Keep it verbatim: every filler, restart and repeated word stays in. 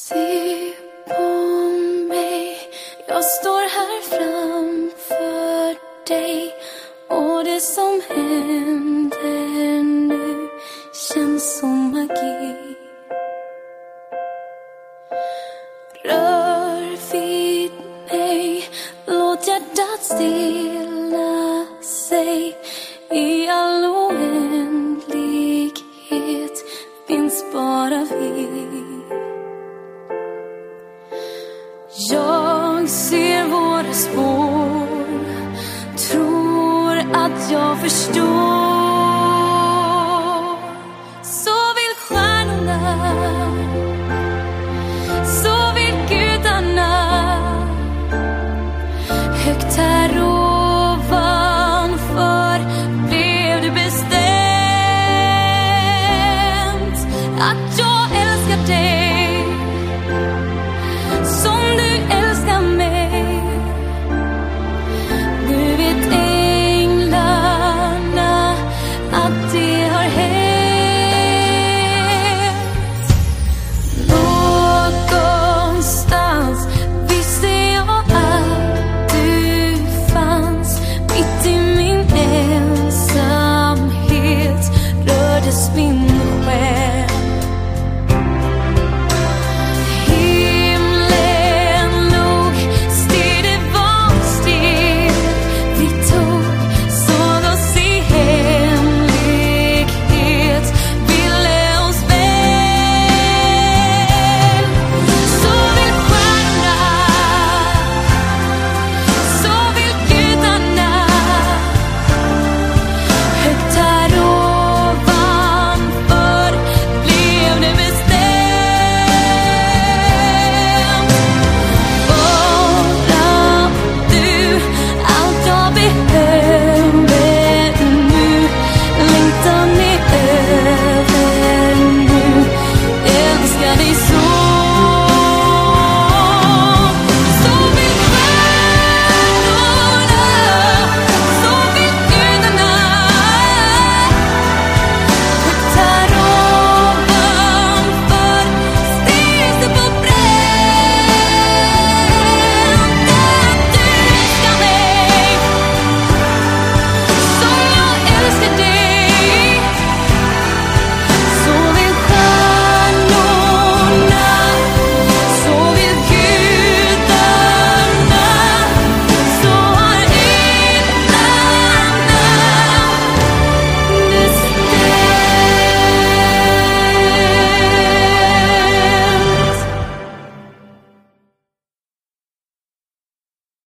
Se på mig, jag står här framför dig, och det som händer nu känns som magi. Rör vid mig, låt hjärtat stilla sig. I all oändlighet finns bara vi. Jag ser våra spår, tror att jag förstår.